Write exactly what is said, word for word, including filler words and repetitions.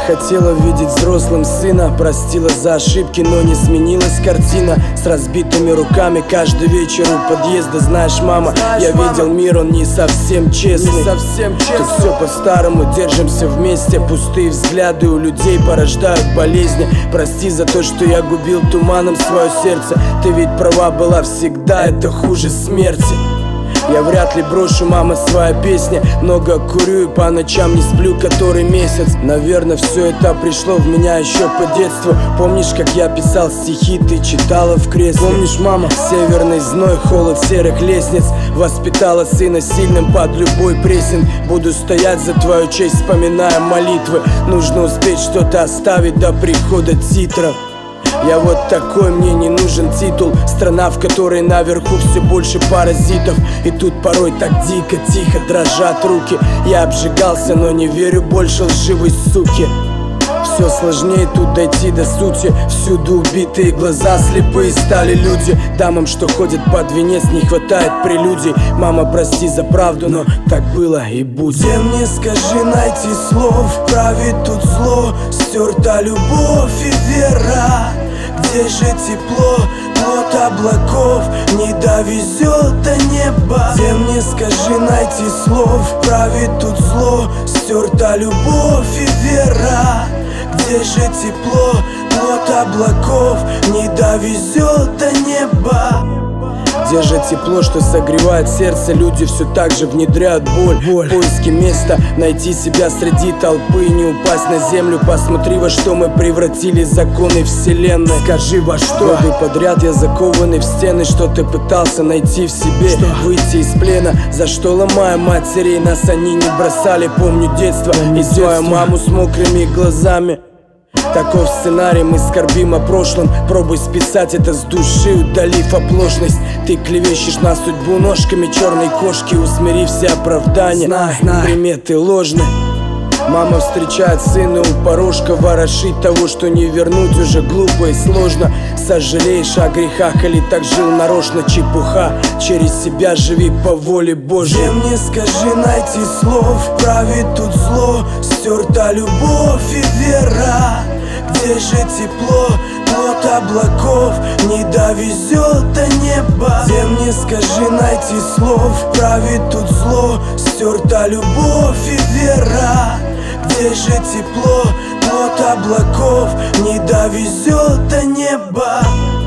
хотела видеть взрослым сына, простила за ошибки, но не сменилась картина. С разбитыми руками каждый вечер у подъезда. Знаешь, мама, Знаешь, я мама, видел мир, он не совсем честный, не совсем честный. Тут все по-старому, держимся вместе. Пустые взгляды у людей порождают болезни. Прости за то, что я губил туманом свое сердце. Ты ведь права была всегда, это хуже смерти. Я вряд ли брошу, мама, своя песня. Много курю и по ночам не сплю который месяц. Наверное, все это пришло в меня еще по детству. Помнишь, как я писал стихи, ты читала в кресле? Помнишь, мама, северный зной, холод серых лестниц. Воспитала сына сильным под любой прессинг. Буду стоять за твою честь, вспоминая молитвы. Нужно успеть что-то оставить до прихода титров. Я вот такой, мне не нужен титул. Страна, в которой наверху все больше паразитов. И тут порой так дико, тихо дрожат руки. Я обжигался, но не верю больше лживой суке. Все сложнее тут дойти до сути. Всюду убитые глаза, слепые стали люди. Дамам, что ходят под венец, не хватает прелюдий. Мама, прости за правду, но так было и будет. Где мне, скажи, найти слов? Правит тут зло, стерта любовь и вера. Где же тепло, плод облаков не довезет до неба? Где мне, скажи, найти слов? Правит тут зло, стерта любовь и вера. Где же тепло, плод облаков не довезет до неба? Где же тепло, что согревает сердце? Люди все так же внедряют боль, боль. В поиске места, найти себя среди толпы, не упасть на землю. Посмотри, во что мы превратили законы вселенной. Скажи, во что? Годы подряд я закованный в стены. Что ты пытался найти в себе? Что? Выйти из плена. За что, ломая матерей, нас они не бросали. Помню детство, Помню и свою маму с мокрыми глазами. Таков сценарий, мы скорбим о прошлом. Пробуй списать это с души, удалив оплошность. Ты клевещешь на судьбу ножками черной кошки. Усмири все оправдания, знай, знай. Приметы ложны. Мама встречает сына у порожка. Ворошить того, что не вернуть, уже глупо и сложно. Сожалеешь о грехах или так жил нарочно? Чепуха, через себя живи по воле Божьей. Где мне, скажи, найти слов? Правит тут зло, стерта любовь и вера. Где же тепло, плод облаков не довезет до неба? Где мне, скажи, найти слов? Правит тут зло, стерта любовь и вера. Где же тепло, плод облаков не довезет до неба?